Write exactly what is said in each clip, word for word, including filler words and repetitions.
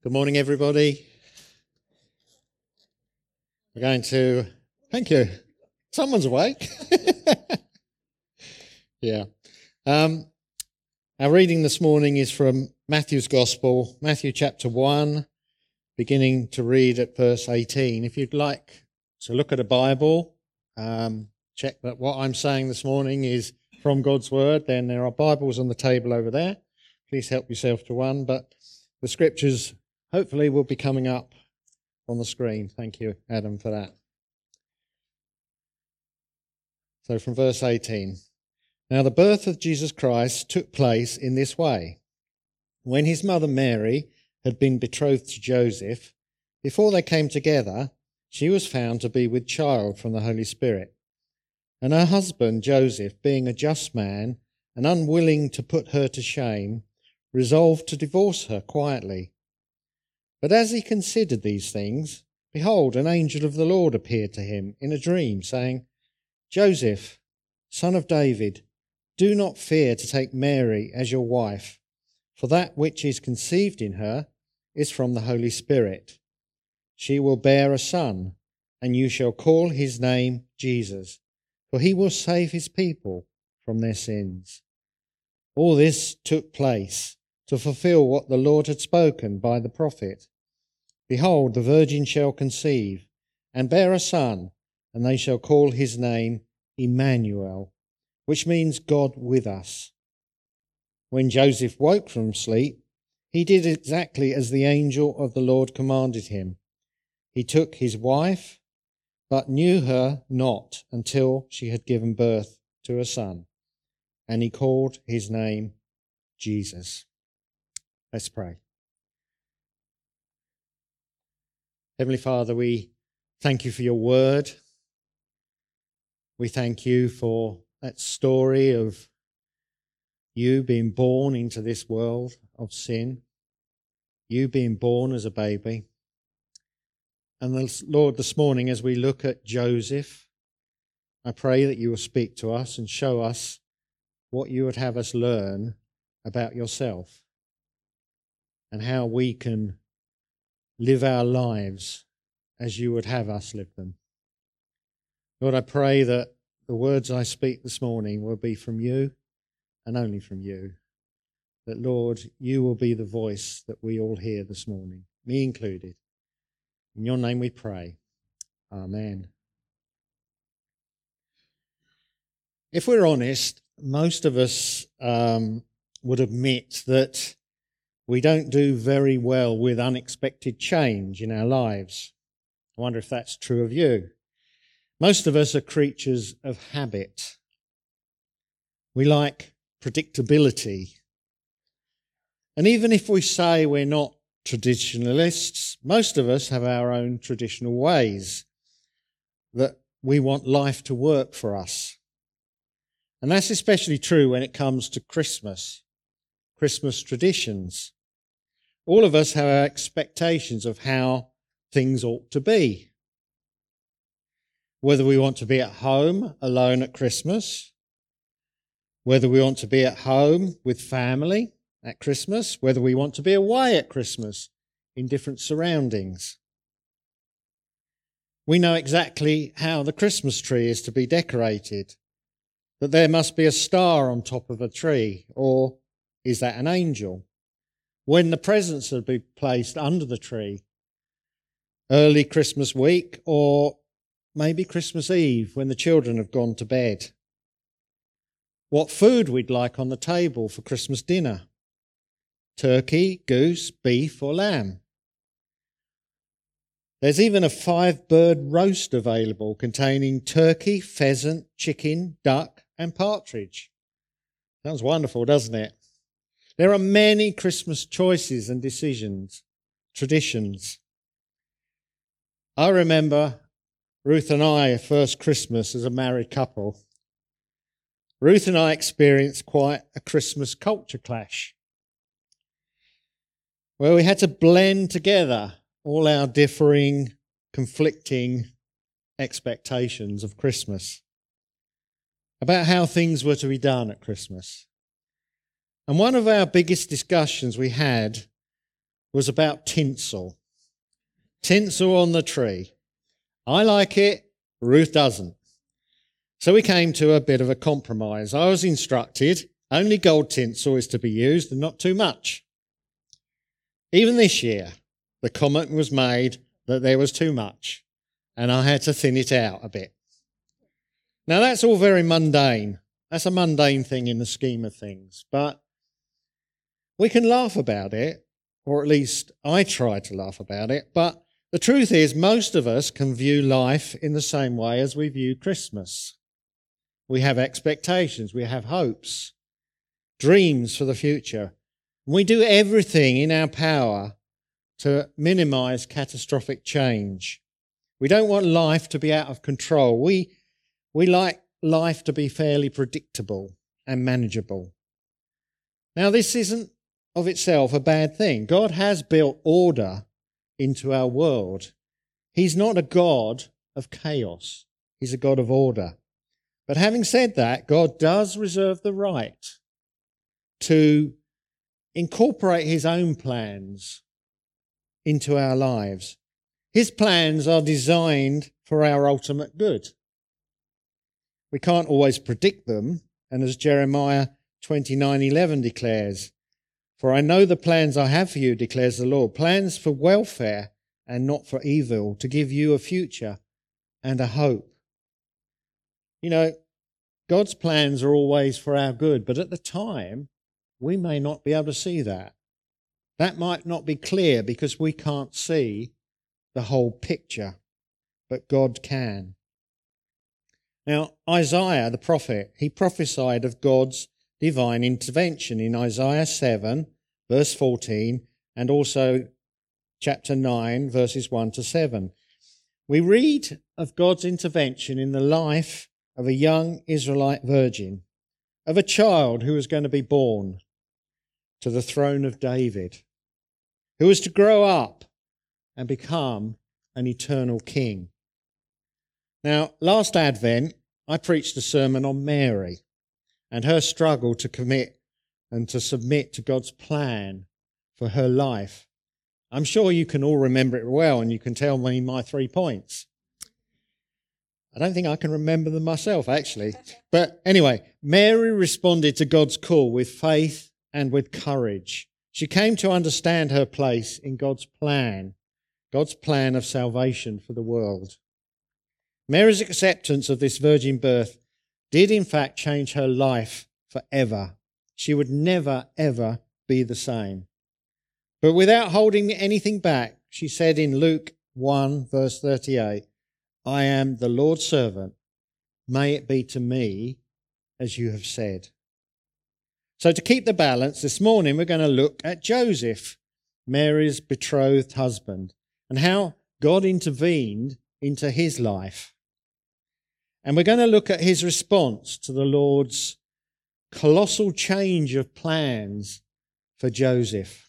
Good morning, everybody. We're going to, thank you. Someone's awake. yeah. Um, our reading this morning is from Matthew's Gospel, Matthew chapter one, beginning to read at verse eighteen. If you'd like to look at a Bible, um, check that what I'm saying this morning is from God's Word, then there are Bibles on the table over there. Please help yourself to one, but the scriptures hopefully will be coming up on the screen. Thank you, Adam, for that. So from verse eighteen. Now the birth of Jesus Christ took place in this way. When his mother Mary had been betrothed to Joseph, before they came together, she was found to be with child from the Holy Spirit. And her husband Joseph, being a just man and unwilling to put her to shame, resolved to divorce her quietly. But as he considered these things, behold, an angel of the Lord appeared to him in a dream, saying, Joseph, son of David, do not fear to take Mary as your wife, for that which is conceived in her is from the Holy Spirit. She will bear a son, and you shall call his name Jesus, for he will save his people from their sins. All this took place to fulfill what the Lord had spoken by the prophet. Behold, the virgin shall conceive and bear a son, and they shall call his name Emmanuel, which means God with us. When Joseph woke from sleep, he did exactly as the angel of the Lord commanded him. He took his wife, but knew her not until she had given birth to a son, and he called his name Jesus. Let's pray. Heavenly Father, we thank you for your word. We thank you for that story of you being born into this world of sin, you being born as a baby. And Lord, this morning as we look at Joseph, I pray that you will speak to us and show us what you would have us learn about yourself and how we can live our lives as you would have us live them. Lord, I pray that the words I speak this morning will be from you and only from you. That, Lord, you will be the voice that we all hear this morning, me included. In your name we pray. Amen. If we're honest, most of us um, would admit that we don't do very well with unexpected change in our lives. I wonder if that's true of you. Most of us are creatures of habit. We like predictability. And even if we say we're not traditionalists, most of us have our own traditional ways that we want life to work for us. And that's especially true when it comes to Christmas, Christmas traditions. All of us have our expectations of how things ought to be. Whether we want to be at home alone at Christmas, whether we want to be at home with family at Christmas, whether we want to be away at Christmas in different surroundings. We know exactly how the Christmas tree is to be decorated, that there must be a star on top of a tree, or is that an angel? When the presents are to be placed under the tree, early Christmas week, or maybe Christmas Eve when the children have gone to bed. What food we'd like on the table for Christmas dinner. Turkey, goose, beef or lamb. There's even a five-bird roast available containing turkey, pheasant, chicken, duck and partridge. Sounds wonderful, doesn't it? There are many Christmas choices and decisions, traditions. I remember Ruth and I, first Christmas as a married couple. Ruth and I experienced quite a Christmas culture clash, where we had to blend together all our differing, conflicting expectations of Christmas, about how things were to be done at Christmas. And one of our biggest discussions we had was about tinsel. Tinsel on the tree. I like it, Ruth doesn't. So we came to a bit of a compromise. I was instructed only gold tinsel is to be used and not too much. Even this year, the comment was made that there was too much, and I had to thin it out a bit. Now, that's all very mundane. That's a mundane thing in the scheme of things, but we can laugh about it, or at least I try to laugh about it, but the truth is most of us can view life in the same way as we view Christmas. We have expectations, we have hopes, dreams for the future. We do everything in our power to minimise catastrophic change. We don't want life to be out of control. We, we like life to be fairly predictable and manageable. Now, this isn't of itself a bad thing. God has built order into our world. He's not a God of chaos. He's a God of order. But having said that, God does reserve the right to incorporate his own plans into our lives. His plans are designed for our ultimate good. We can't always predict them, and as Jeremiah twenty-nine eleven declares, "For I know the plans I have for you, declares the Lord, plans for welfare and not for evil, to give you a future and a hope." You know, God's plans are always for our good, but at the time, we may not be able to see that. That might not be clear because we can't see the whole picture, but God can. Now, Isaiah, the prophet, he prophesied of God's divine intervention in Isaiah seven, verse fourteen, and also chapter nine, verses one to seven. We read of God's intervention in the life of a young Israelite virgin, of a child who was going to be born to the throne of David, who was to grow up and become an eternal king. Now, last Advent, I preached a sermon on Mary and her struggle to commit and to submit to God's plan for her life. I'm sure you can all remember it well, and you can tell me my three points. I don't think I can remember them myself, actually. But anyway, Mary responded to God's call with faith and with courage. She came to understand her place in God's plan, God's plan of salvation for the world. Mary's acceptance of this virgin birth did in fact change her life forever. She would never, ever be the same. But without holding anything back, she said in Luke one, verse thirty-eight, "I am the Lord's servant. May it be to me as you have said." So to keep the balance, this morning we're going to look at Joseph, Mary's betrothed husband, and how God intervened into his life. And we're going to look at his response to the Lord's colossal change of plans for Joseph.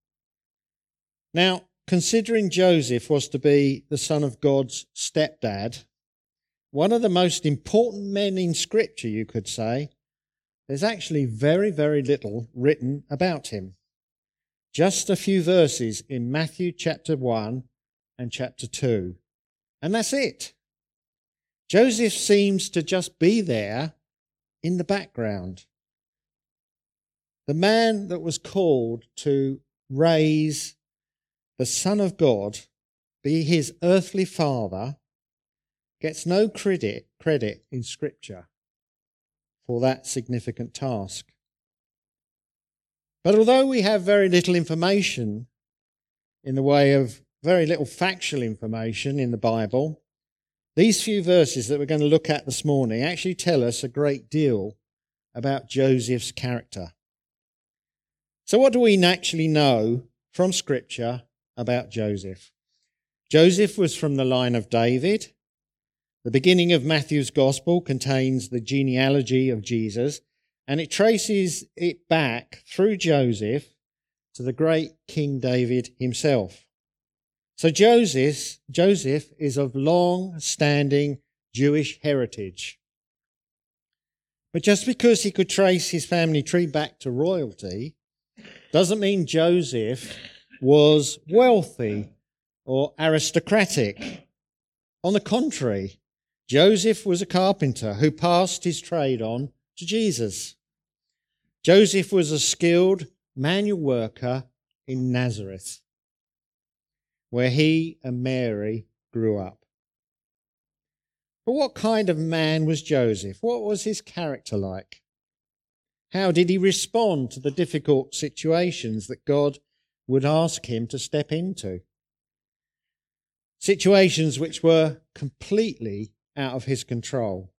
Now, considering Joseph was to be the son of God's stepdad, one of the most important men in Scripture, you could say, there's actually very, very little written about him. Just a few verses in Matthew chapter one and chapter two. And that's it. Joseph seems to just be there in the background. The man that was called to raise the Son of God, be his earthly father, gets no credit, credit in Scripture for that significant task. But although we have very little information in the way of very little factual information in the Bible, these few verses that we're going to look at this morning actually tell us a great deal about Joseph's character. So what do we actually know from Scripture about Joseph? Joseph was from the line of David. The beginning of Matthew's Gospel contains the genealogy of Jesus, and it traces it back through Joseph to the great King David himself. So Joseph, Joseph is of long-standing Jewish heritage. But just because he could trace his family tree back to royalty doesn't mean Joseph was wealthy or aristocratic. On the contrary, Joseph was a carpenter who passed his trade on to Jesus. Joseph was a skilled manual worker in Nazareth, where he and Mary grew up. But what kind of man was Joseph? What was his character like? How did he respond to the difficult situations that God would ask him to step into? Situations which were completely out of his control.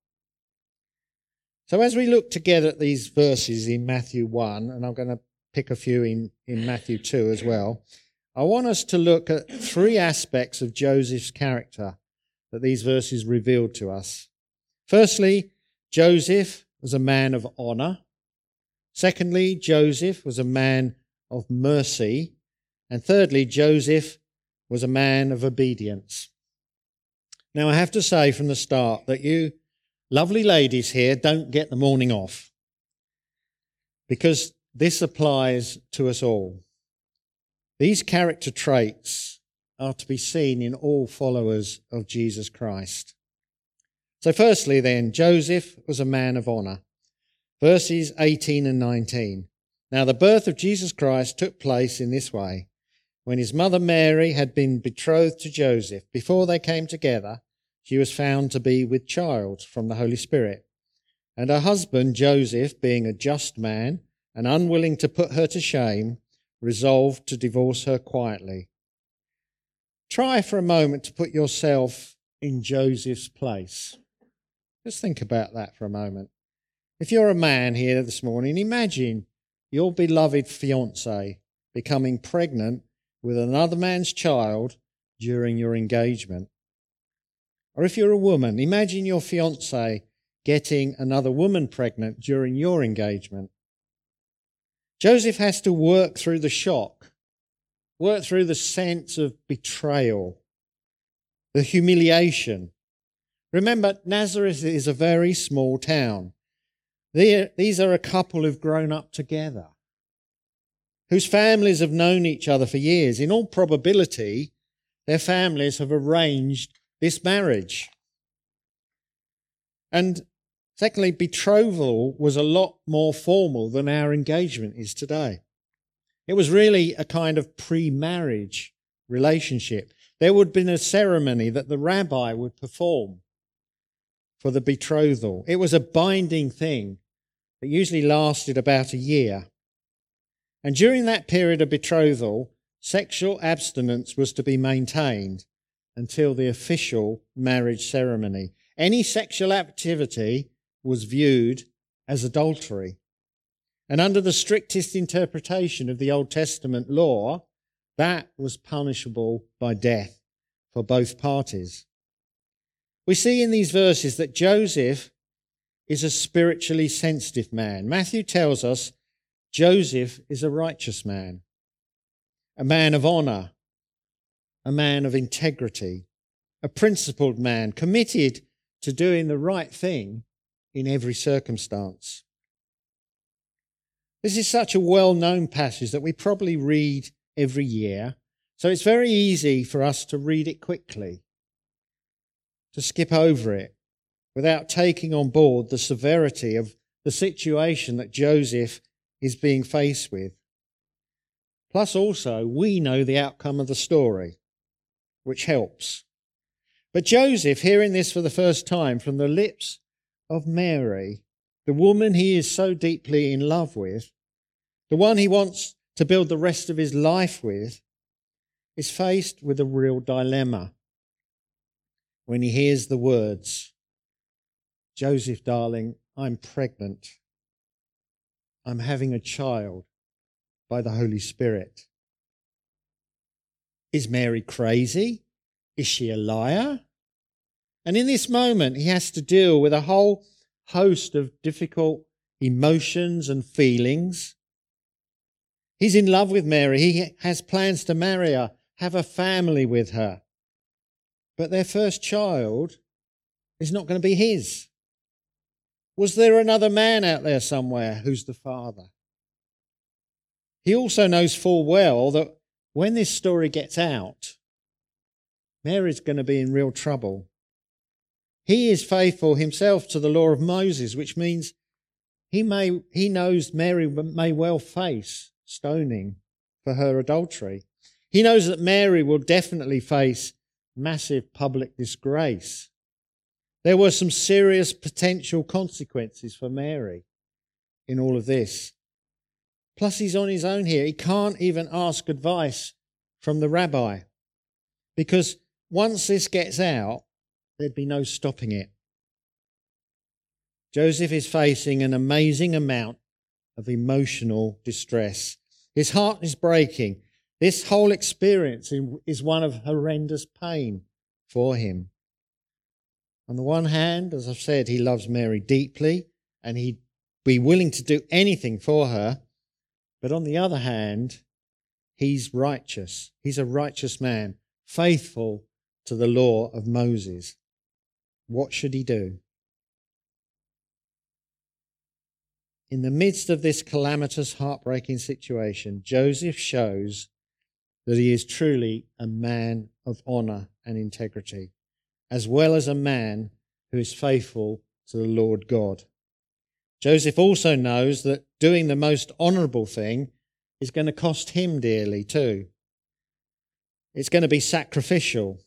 So as we look together at these verses in Matthew one, and I'm going to pick a few in, in Matthew two as well, I want us to look at three aspects of Joseph's character that these verses revealed to us. Firstly, Joseph was a man of honour. Secondly, Joseph was a man of mercy. And thirdly, Joseph was a man of obedience. Now, I have to say from the start that you lovely ladies here don't get the morning off, because this applies to us all. These character traits are to be seen in all followers of Jesus Christ. So firstly then, Joseph was a man of honour. Verses eighteen and nineteen. Now the birth of Jesus Christ took place in this way. When his mother Mary had been betrothed to Joseph, before they came together, she was found to be with child from the Holy Spirit. And her husband Joseph, being a just man and unwilling to put her to shame, resolved to divorce her quietly. Try for a moment to put yourself in Joseph's place. Just think about that for a moment. If you're a man here this morning, imagine your beloved fiancée becoming pregnant with another man's child during your engagement. Or if you're a woman, imagine your fiancé getting another woman pregnant during your engagement. Joseph has to work through the shock, work through the sense of betrayal, the humiliation. Remember, Nazareth is a very small town. These are a couple who've grown up together, whose families have known each other for years. In all probability, their families have arranged this marriage. And secondly, betrothal was a lot more formal than our engagement is today. It was really a kind of pre-marriage relationship. There would have been a ceremony that the rabbi would perform for the betrothal. It was a binding thing that usually lasted about a year. And during that period of betrothal, sexual abstinence was to be maintained until the official marriage ceremony. Any sexual activity was viewed as adultery. And under the strictest interpretation of the Old Testament law, that was punishable by death for both parties. We see in these verses that Joseph is a spiritually sensitive man. Matthew tells us Joseph is a righteous man, a man of honour, a man of integrity, a principled man, committed to doing the right thing in every circumstance. This is such a well-known passage that we probably read every year, so it's very easy for us to read it quickly, to skip over it, without taking on board the severity of the situation that Joseph is being faced with. Plus also, we know the outcome of the story, which helps. But Joseph, hearing this for the first time from the lips of Mary, the woman he is so deeply in love with, the one he wants to build the rest of his life with, is faced with a real dilemma when he hears the words, "Joseph, darling, I'm pregnant. I'm having a child by the Holy Spirit." Is Mary crazy? Is she a liar? And in this moment, he has to deal with a whole host of difficult emotions and feelings. He's in love with Mary. He has plans to marry her, have a family with her. But their first child is not going to be his. Was there another man out there somewhere who's the father? He also knows full well that when this story gets out, Mary's going to be in real trouble. He is faithful himself to the law of Moses, which means he may he knows Mary may well face stoning for her adultery. He knows that Mary will definitely face massive public disgrace. There were some serious potential consequences for Mary in all of this. Plus, he's on his own here. He can't even ask advice from the rabbi, because once this gets out, there'd be no stopping it. Joseph is facing an amazing amount of emotional distress. His heart is breaking. This whole experience is one of horrendous pain for him. On the one hand, as I've said, he loves Mary deeply and he'd be willing to do anything for her. But on the other hand, he's righteous. He's a righteous man, faithful to the law of Moses. What should he do? In the midst of this calamitous, heartbreaking situation, Joseph shows that he is truly a man of honour and integrity, as well as a man who is faithful to the Lord God. Joseph also knows that doing the most honourable thing is going to cost him dearly too. It's going to be sacrificial.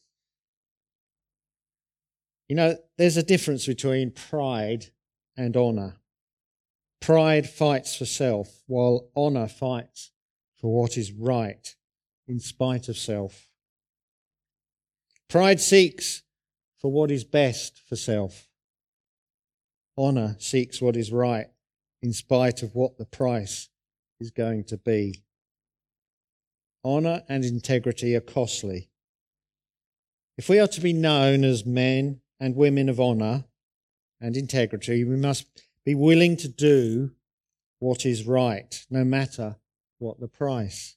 You know, there's a difference between pride and honour. Pride fights for self, while honour fights for what is right in spite of self. Pride seeks for what is best for self. Honour seeks what is right in spite of what the price is going to be. Honour and integrity are costly. If we are to be known as men and women of honour and integrity, we must be willing to do what is right, no matter what the price.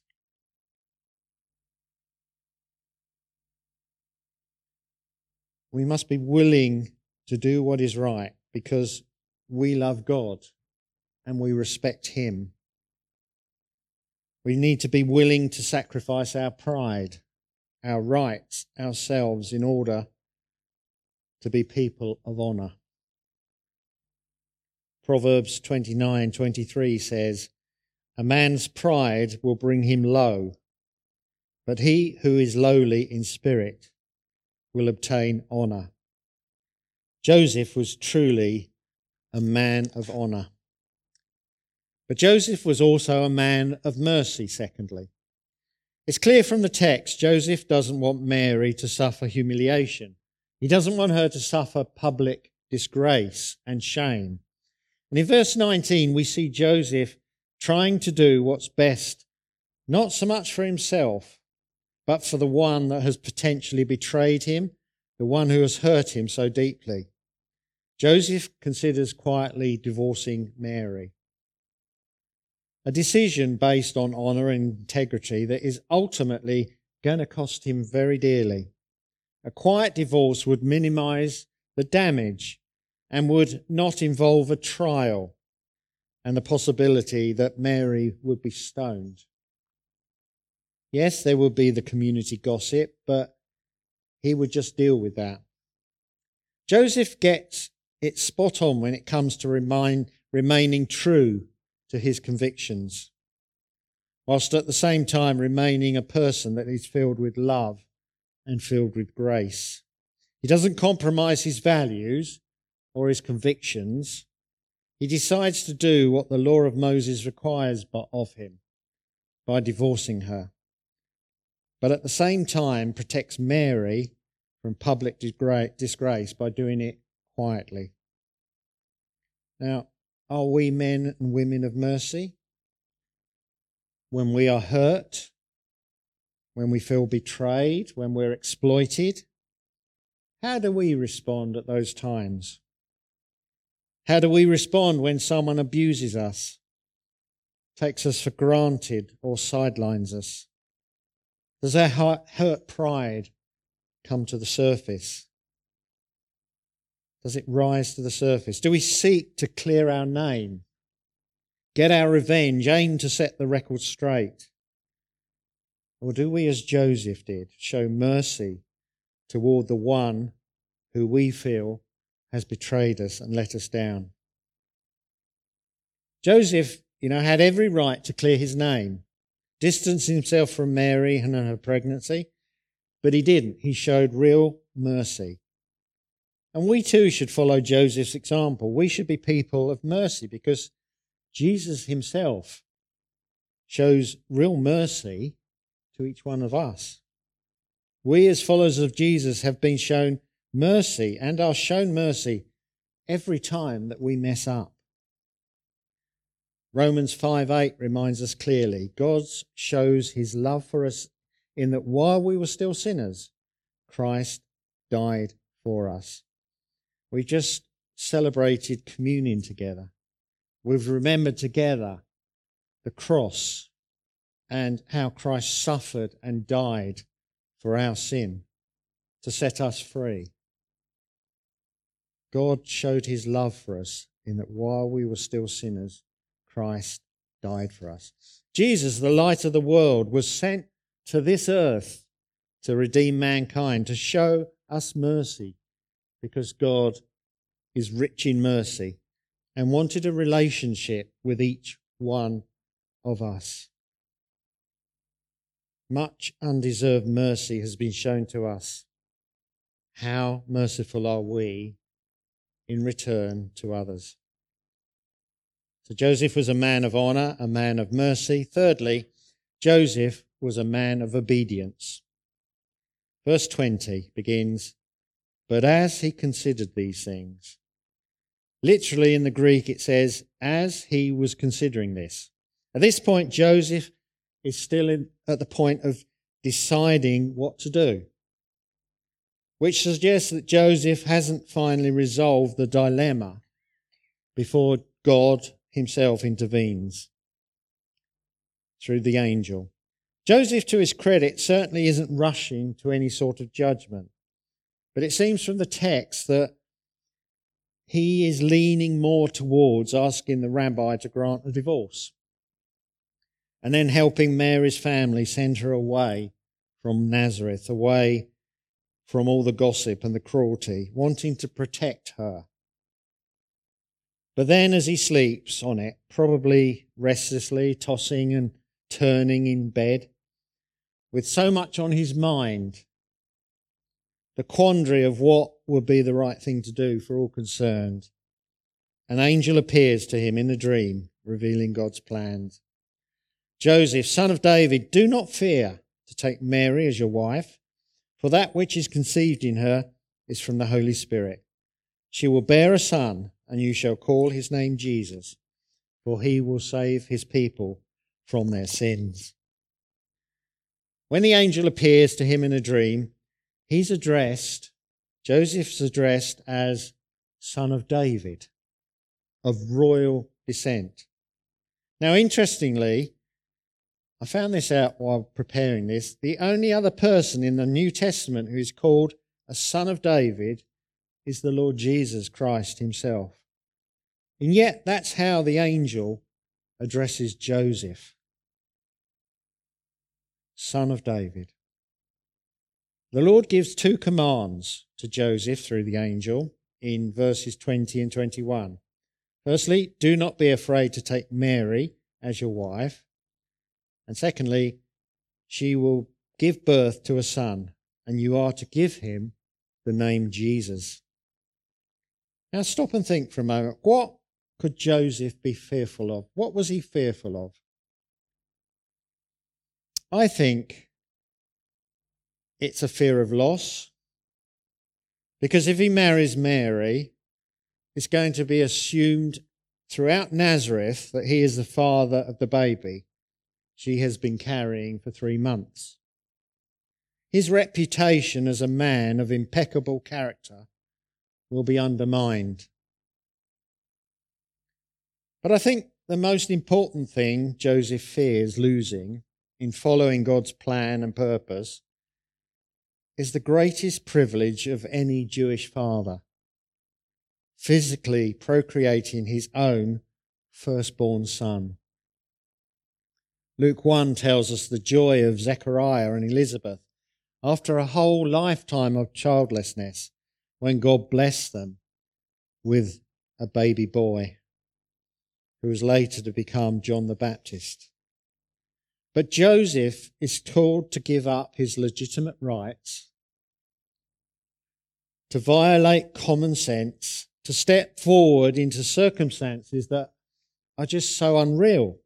We must be willing to do what is right because we love God and we respect Him. We need to be willing to sacrifice our pride, our rights, ourselves in order to be people of honour. Proverbs twenty-nine twenty-three says, "A man's pride will bring him low, but he who is lowly in spirit will obtain honour." Joseph was truly a man of honour. But Joseph was also a man of mercy, secondly. It's clear from the text, Joseph doesn't want Mary to suffer humiliation. He doesn't want her to suffer public disgrace and shame. And in verse nineteen, we see Joseph trying to do what's best, not so much for himself, but for the one that has potentially betrayed him, the one who has hurt him so deeply. Joseph considers quietly divorcing Mary. A decision based on honour and integrity that is ultimately going to cost him very dearly. A quiet divorce would minimise the damage and would not involve a trial and the possibility that Mary would be stoned. Yes, there would be the community gossip, but he would just deal with that. Joseph gets it spot on when it comes to remind, remaining true to his convictions, whilst at the same time remaining a person that is filled with love and filled with grace. He doesn't compromise his values or his convictions. He decides to do what the law of Moses requires of him by divorcing her, but at the same time protects Mary from public disgrace by doing it quietly. Now, are we men and women of mercy? When we are hurt, when we feel betrayed, when we're exploited, how do we respond at those times? How do we respond when someone abuses us, takes us for granted, or sidelines us? Does our hurt pride come to the surface? Does it rise to the surface? Do we seek to clear our name, get our revenge, aim to set the record straight? Or do we, as Joseph did, show mercy toward the one who we feel has betrayed us and let us down? Joseph, you know, had every right to clear his name, distance himself from Mary and her pregnancy, but he didn't. He showed real mercy. And we too should follow Joseph's example. We should be people of mercy because Jesus himself shows real mercy to each one of us. We as followers of Jesus have been shown mercy and are shown mercy every time that we mess up. Romans five eight reminds us clearly, God shows his love for us in that while we were still sinners, Christ died for us. We just celebrated communion together. We've remembered together the cross and how Christ suffered and died for our sin to set us free. God showed his love for us in that while we were still sinners, Christ died for us. Jesus, the light of the world, was sent to this earth to redeem mankind, to show us mercy, because God is rich in mercy and wanted a relationship with each one of us. Much undeserved mercy has been shown to us. How merciful are we in return to others? So Joseph was a man of honour, a man of mercy. Thirdly, Joseph was a man of obedience. Verse twenty begins, "But as he considered these things," literally in the Greek it says, as he was considering this. At this point, Joseph is still in, at the point of deciding what to do, which suggests that Joseph hasn't finally resolved the dilemma before God himself intervenes through the angel. Joseph, to his credit, certainly isn't rushing to any sort of judgment, but it seems from the text that he is leaning more towards asking the rabbi to grant a divorce and then helping Mary's family send her away from Nazareth, away from all the gossip and the cruelty, wanting to protect her. But then as he sleeps on it, probably restlessly tossing and turning in bed, with so much on his mind, the quandary of what would be the right thing to do for all concerned, an angel appears to him in a dream, revealing God's plans. "Joseph, son of David, do not fear to take Mary as your wife, for that which is conceived in her is from the Holy Spirit. She will bear a son, and you shall call his name Jesus, for he will save his people from their sins." When the angel appears to him in a dream, he's addressed, Joseph's addressed as son of David, of royal descent. Now, interestingly, I found this out while preparing this, the only other person in the New Testament who is called a son of David is the Lord Jesus Christ himself. And yet that's how the angel addresses Joseph. Son of David. The Lord gives two commands to Joseph through the angel in verses twenty and twenty-one. Firstly, do not be afraid to take Mary as your wife. And secondly, she will give birth to a son, and you are to give him the name Jesus. Now stop and think for a moment. What could Joseph be fearful of? What was he fearful of? I think it's a fear of loss, because if he marries Mary, it's going to be assumed throughout Nazareth that he is the father of the baby she has been carrying for three months. His reputation as a man of impeccable character will be undermined. But I think the most important thing Joseph fears losing in following God's plan and purpose is the greatest privilege of any Jewish father, physically procreating his own firstborn son. Luke one tells us the joy of Zechariah and Elizabeth after a whole lifetime of childlessness when God blessed them with a baby boy who was later to become John the Baptist. But Joseph is told to give up his legitimate rights, to violate common sense, to step forward into circumstances that are just so unreal.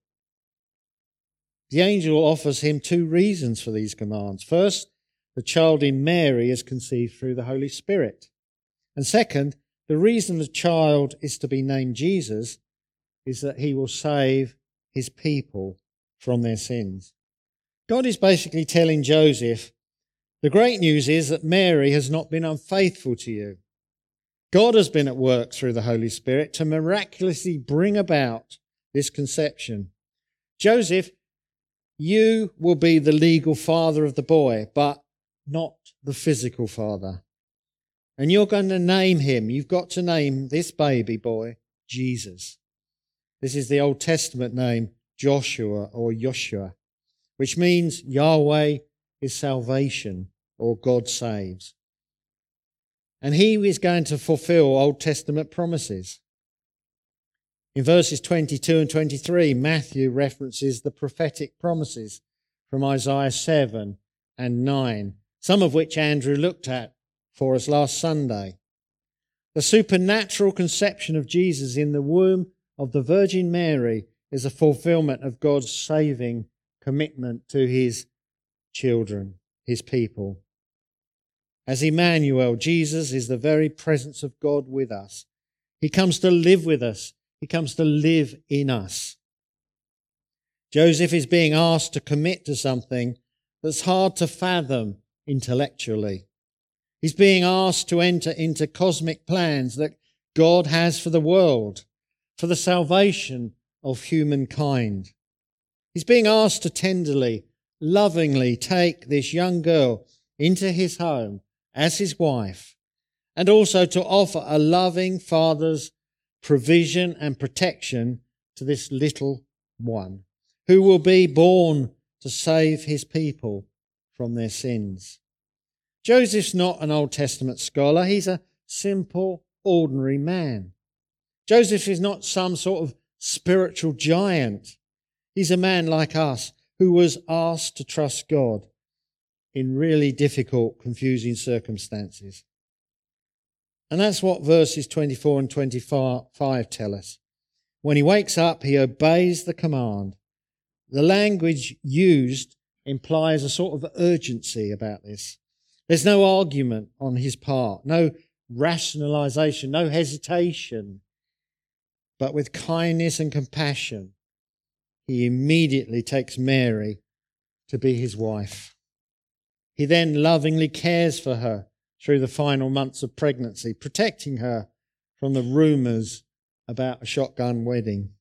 The angel offers him two reasons for these commands. First, the child in Mary is conceived through the Holy Spirit. And second, the reason the child is to be named Jesus is that he will save his people from their sins. God is basically telling Joseph, the great news is that Mary has not been unfaithful to you. God has been at work through the Holy Spirit to miraculously bring about this conception. Joseph, you will be the legal father of the boy, but not the physical father. And you're going to name him. You've got to name this baby boy Jesus. This is the Old Testament name Joshua or Joshua, which means Yahweh is salvation or God saves. And he is going to fulfill Old Testament promises. In verses twenty-two and twenty-three, Matthew references the prophetic promises from Isaiah seven and nine, some of which Andrew looked at for us last Sunday. The supernatural conception of Jesus in the womb of the Virgin Mary is a fulfillment of God's saving commitment to his children, his people. As Emmanuel, Jesus is the very presence of God with us. He comes to live with us. He comes to live in us. Joseph is being asked to commit to something that's hard to fathom intellectually. He's being asked to enter into cosmic plans that God has for the world, for the salvation of humankind. He's being asked to tenderly, lovingly take this young girl into his home as his wife, and also to offer a loving father's provision and protection to this little one, who will be born to save his people from their sins. Joseph's not an Old Testament scholar. He's a simple, ordinary man. Joseph is not some sort of spiritual giant. He's a man like us who was asked to trust God in really difficult, confusing circumstances. And that's what verses twenty-four and twenty-five tell us. When he wakes up, he obeys the command. The language used implies a sort of urgency about this. There's no argument on his part, no rationalization, no hesitation. But with kindness and compassion, he immediately takes Mary to be his wife. He then lovingly cares for her through the final months of pregnancy, protecting her from the rumours about a shotgun wedding.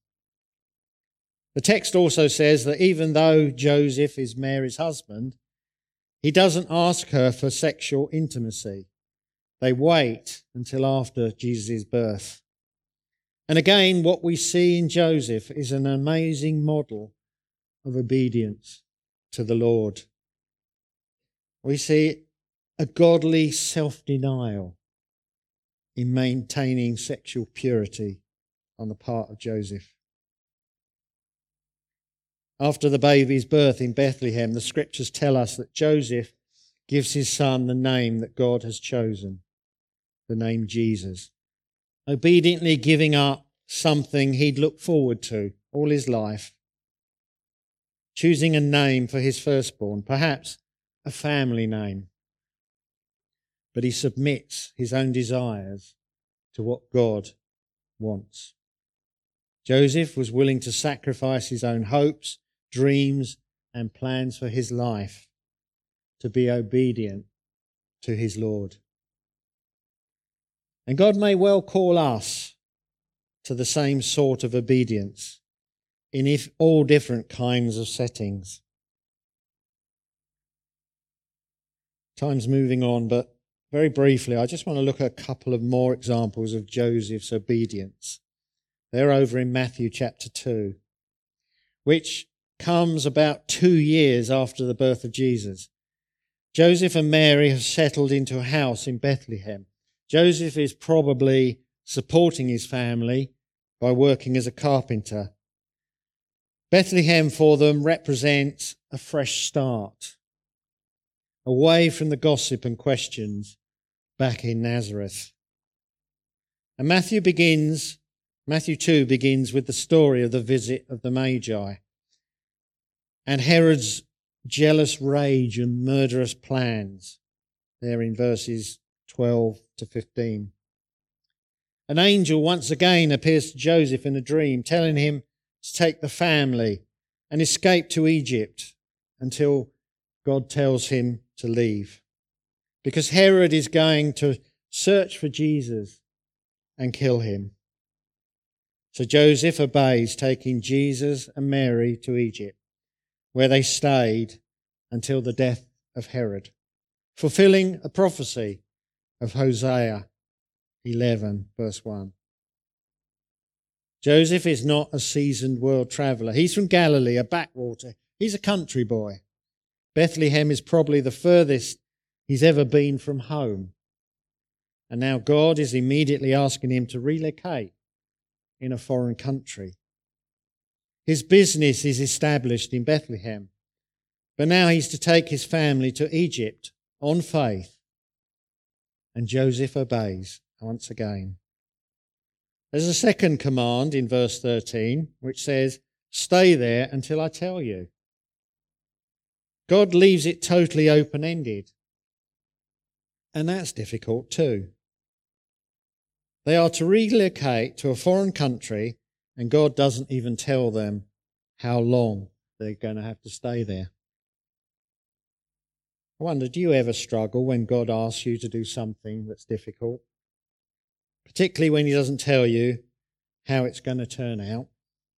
The text also says that even though Joseph is Mary's husband, he doesn't ask her for sexual intimacy. They wait until after Jesus' birth. And again, what we see in Joseph is an amazing model of obedience to the Lord. We see a godly self-denial in maintaining sexual purity on the part of Joseph. After the baby's birth in Bethlehem, the scriptures tell us that Joseph gives his son the name that God has chosen, the name Jesus, obediently giving up something he'd looked forward to all his life, choosing a name for his firstborn, perhaps a family name. But he submits his own desires to what God wants. Joseph was willing to sacrifice his own hopes, dreams, and plans for his life to be obedient to his Lord. And God may well call us to the same sort of obedience in if all different kinds of settings. Time's moving on, but very briefly, I just want to look at a couple of more examples of Joseph's obedience. They're over in Matthew chapter two, which comes about two years after the birth of Jesus. Joseph and Mary have settled into a house in Bethlehem. Joseph is probably supporting his family by working as a carpenter. Bethlehem for them represents a fresh start, away from the gossip and questions back in Nazareth. And Matthew begins, Matthew two begins with the story of the visit of the Magi and Herod's jealous rage and murderous plans, there in verses twelve to fifteen. An angel once again appears to Joseph in a dream, telling him to take the family and escape to Egypt until God tells him to leave. Because Herod is going to search for Jesus and kill him. So Joseph obeys, taking Jesus and Mary to Egypt, where they stayed until the death of Herod, fulfilling a prophecy of Hosea eleven, verse one. Joseph is not a seasoned world traveller. He's from Galilee, a backwater. He's a country boy. Bethlehem is probably the furthest he's ever been from home. And now God is immediately asking him to relocate in a foreign country. His business is established in Bethlehem, but now he's to take his family to Egypt on faith. And Joseph obeys once again. There's a second command in verse thirteen, which says, "Stay there until I tell you." God leaves it totally open-ended. And that's difficult too. They are to relocate to a foreign country, and God doesn't even tell them how long they're going to have to stay there. I wonder, do you ever struggle when God asks you to do something that's difficult? Particularly when he doesn't tell you how it's going to turn out.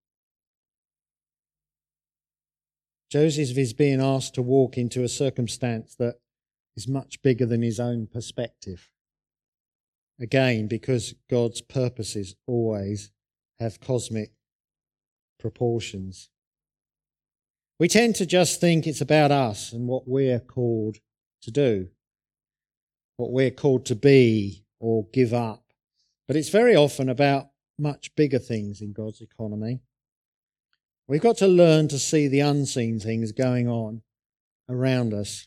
Joseph is being asked to walk into a circumstance that is much bigger than his own perspective. Again, because God's purposes always have cosmic proportions. We tend to just think it's about us and what we're called to do, what we're called to be or give up. But it's very often about much bigger things in God's economy. We've got to learn to see the unseen things going on around us.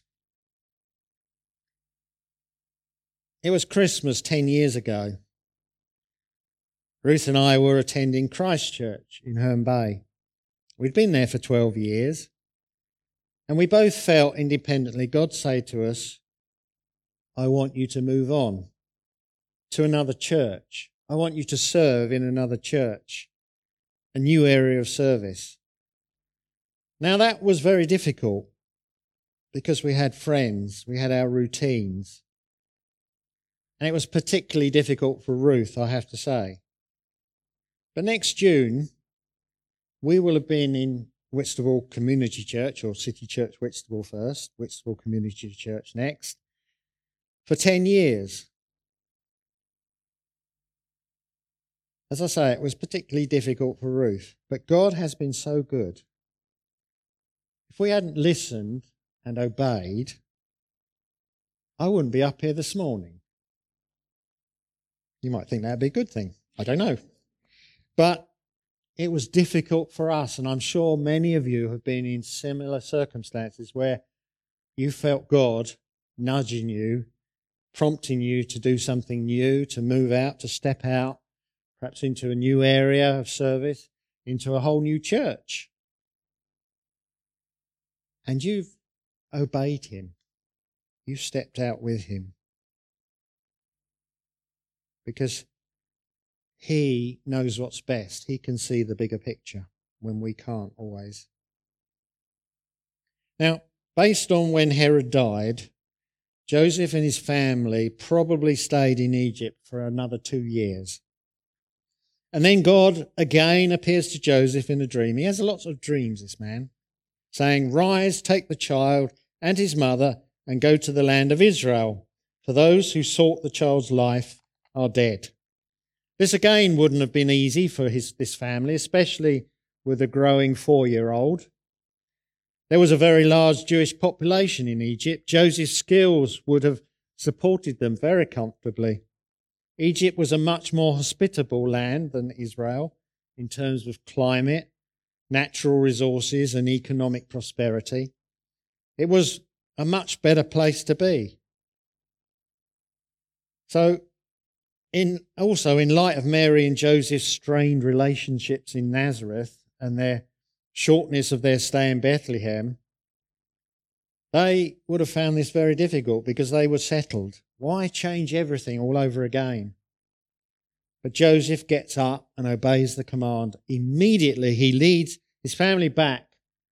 It was Christmas ten years ago. Ruth and I were attending Christ Church in Herne Bay. We'd been there for twelve years, and we both felt independently God say to us, "I want you to move on to another church. I want you to serve in another church, a new area of service." Now that was very difficult because we had friends, we had our routines. And it was particularly difficult for Ruth, I have to say. But next June, we will have been in Whitstable Community Church, or City Church Whitstable first, Whitstable Community Church next, for ten years. As I say, it was particularly difficult for Ruth, but God has been so good. If we hadn't listened and obeyed, I wouldn't be up here this morning. You might think that'd be a good thing. I don't know. But it was difficult for us, and I'm sure many of you have been in similar circumstances where you felt God nudging you, prompting you to do something new, to move out, to step out, perhaps into a new area of service, into a whole new church. And you've obeyed him. You've stepped out with him. Because he knows what's best. He can see the bigger picture when we can't always. Now, based on when Herod died, Joseph and his family probably stayed in Egypt for another two years. And then God again appears to Joseph in a dream. He has lots of dreams, this man, saying, "Rise, take the child and his mother and go to the land of Israel, for those who sought the child's life are dead." This again wouldn't have been easy for his this family, especially with a growing four-year-old. There was a very large Jewish population in Egypt. Joseph's skills would have supported them very comfortably. Egypt was a much more hospitable land than Israel in terms of climate, natural resources, and economic prosperity. It was a much better place to be. So, in also in light of Mary and Joseph's strained relationships in Nazareth and their shortness of their stay in Bethlehem, they would have found this very difficult because they were settled. Why change everything all over again? But Joseph gets up and obeys the command. Immediately he leads his family back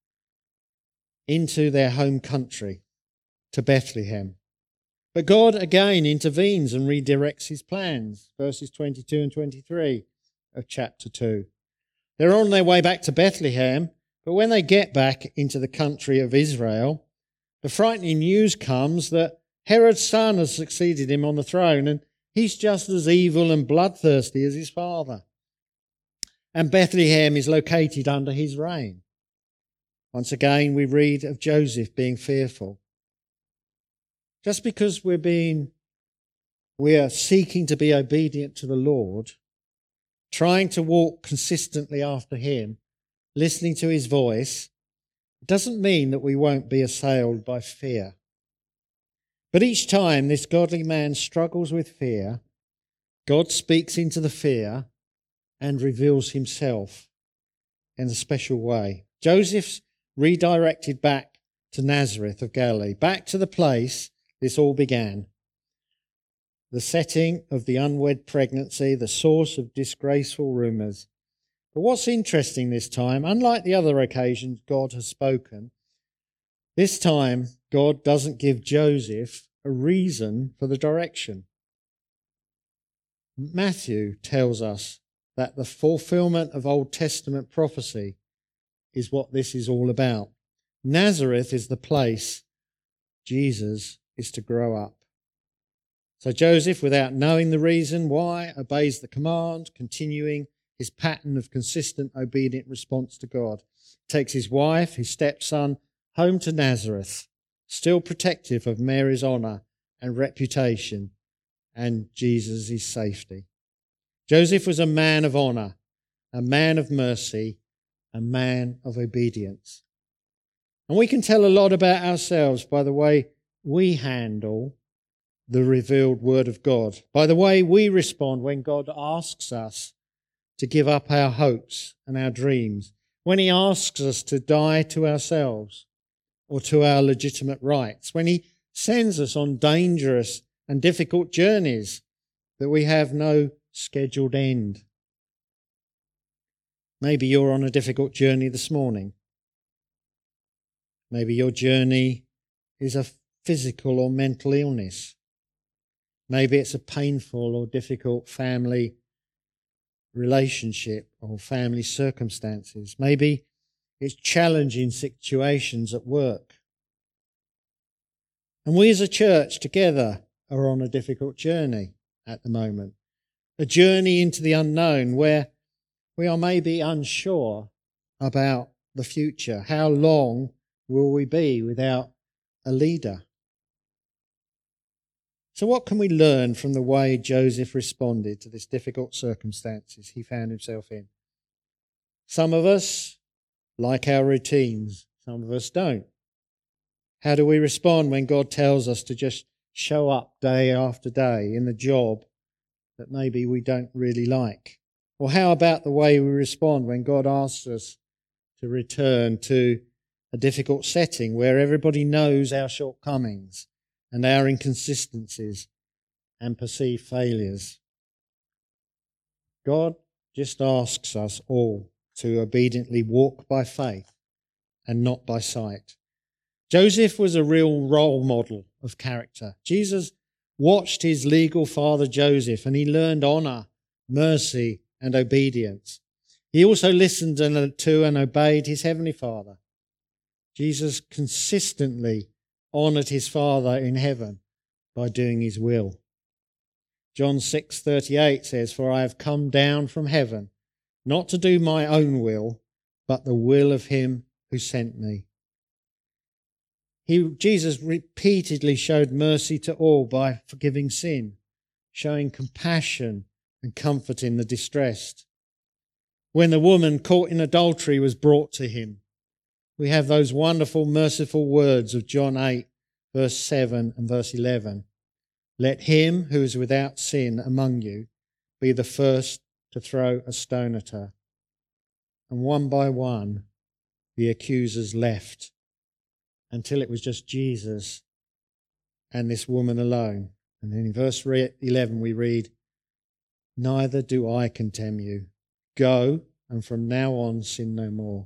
into their home country, to Bethlehem. But God again intervenes and redirects his plans. Verses twenty-two and twenty-three of chapter two. They're on their way back to Bethlehem, but when they get back into the country of Israel, the frightening news comes that Herod's son has succeeded him on the throne, and he's just as evil and bloodthirsty as his father. And Bethlehem is located under his reign. Once again, we read of Joseph being fearful. Just because we're being, we are seeking to be obedient to the Lord, trying to walk consistently after him, listening to his voice, it doesn't mean that we won't be assailed by fear. But each time this godly man struggles with fear, God speaks into the fear and reveals himself in a special way. Joseph's redirected back to Nazareth of Galilee, back to the place this all began. The setting of the unwed pregnancy, the source of disgraceful rumours. But what's interesting this time, unlike the other occasions God has spoken, this time God doesn't give Joseph a reason for the direction. Matthew tells us that the fulfillment of Old Testament prophecy is what this is all about. Nazareth is the place Jesus is to grow up. So Joseph, without knowing the reason why, obeys the command, continuing his pattern of consistent, obedient response to God. Takes his wife, his stepson, home to Nazareth, still protective of Mary's honour and reputation and Jesus' safety. Joseph was a man of honour, a man of mercy, a man of obedience. And we can tell a lot about ourselves by the way we handle the revealed word of God, by the way we respond when God asks us to give up our hopes and our dreams, when he asks us to die to ourselves or to our legitimate rights, when he sends us on dangerous and difficult journeys that we have no scheduled end. Maybe you're on a difficult journey this morning. Maybe your journey is a physical or mental illness. Maybe it's a painful or difficult family relationship or family circumstances. Maybe it's challenging situations at work. And we as a church together are on a difficult journey at the moment. A journey into the unknown where we are maybe unsure about the future. How long will we be without a leader? So what can we learn from the way Joseph responded to this difficult circumstances he found himself in? Some of us like our routines. Some of us don't. How do we respond when God tells us to just show up day after day in the job that maybe we don't really like? Or how about the way we respond when God asks us to return to a difficult setting where everybody knows our shortcomings and our inconsistencies and perceived failures? God just asks us all to obediently walk by faith and not by sight. Joseph was a real role model of character. Jesus watched his legal father Joseph and he learned honour, mercy and obedience. He also listened to and obeyed his heavenly Father. Jesus consistently honoured his Father in heaven by doing his will. John six thirty-eight says, "For I have come down from heaven, not to do my own will, but the will of him who sent me." He, Jesus repeatedly showed mercy to all by forgiving sin, showing compassion and comforting the distressed. When the woman caught in adultery was brought to him, we have those wonderful, merciful words of John eight, verse seven and verse eleven. Let him who is without sin among you be the first to throw a stone at her. And one by one, the accusers left until it was just Jesus and this woman alone. And then in verse eleven we read, neither do I condemn you. Go, and from now on sin no more.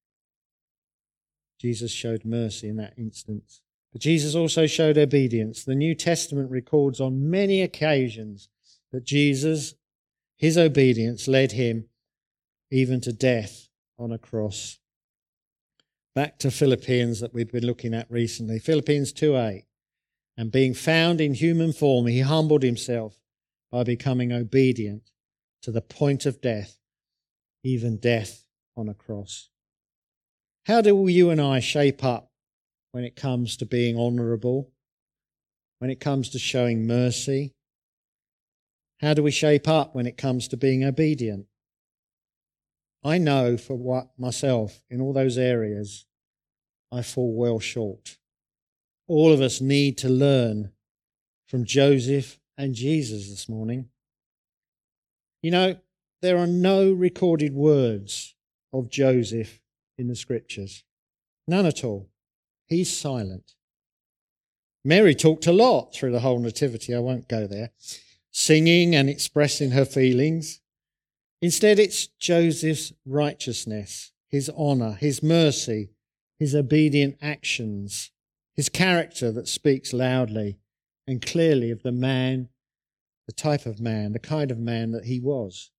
Jesus showed mercy in that instance. But Jesus also showed obedience. The New Testament records on many occasions that Jesus, his obedience led him even to death on a cross. Back to Philippians that we've been looking at recently. Philippians two eight. And being found in human form, he humbled himself by becoming obedient to the point of death, even death on a cross. How do you and I shape up when it comes to being honourable, when it comes to showing mercy? How do we shape up when it comes to being obedient? I know for what myself, in all those areas, I fall well short. All of us need to learn from Joseph and Jesus this morning. You know, there are no recorded words of Joseph in the scriptures. None at all. He's silent. Mary talked a lot through the whole nativity. I won't go there. Singing and expressing her feelings. Instead, it's Joseph's righteousness, his honour, his mercy, his obedient actions, his character that speaks loudly and clearly of the man, the type of man, the kind of man that he was.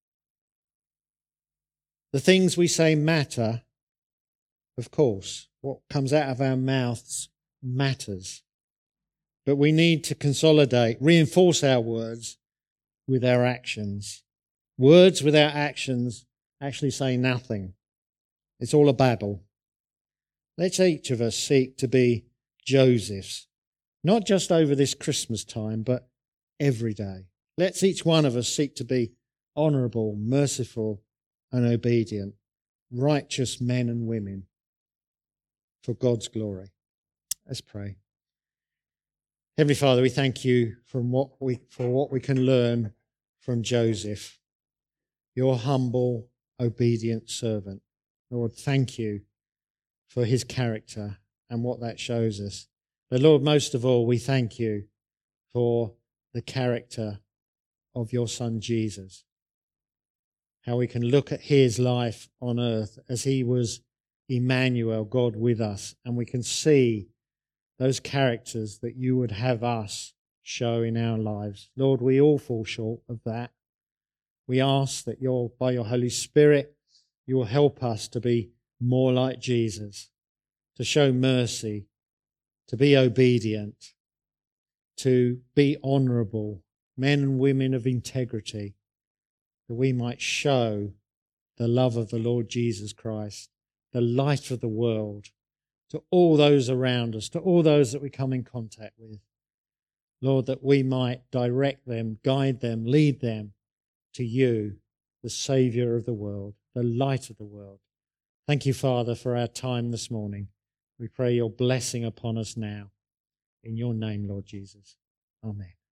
The things we say matter, of course. What comes out of our mouths matters. But we need to consolidate, reinforce our words with our actions. Words without actions actually say nothing. It's all a babble. Let's each of us seek to be Josephs, not just over this Christmas time, but every day. Let's each one of us seek to be honourable, merciful, and obedient, righteous men and women for God's glory. Let's pray. Heavenly Father, we thank you from what we, for what we can learn from Joseph, your humble, obedient servant. Lord, thank you for his character and what that shows us. But Lord, most of all, we thank you for the character of your Son Jesus. How we can look at his life on earth as he was Emmanuel, God with us, and we can see those characters that you would have us show in our lives. Lord, we all fall short of that. We ask that your, by your Holy Spirit, you will help us to be more like Jesus, to show mercy, to be obedient, to be honourable, men and women of integrity, that we might show the love of the Lord Jesus Christ, the light of the world, to all those around us, to all those that we come in contact with. Lord, that we might direct them, guide them, lead them to you, the Saviour of the world, the light of the world. Thank you, Father, for our time this morning. We pray your blessing upon us now. In your name, Lord Jesus. Amen.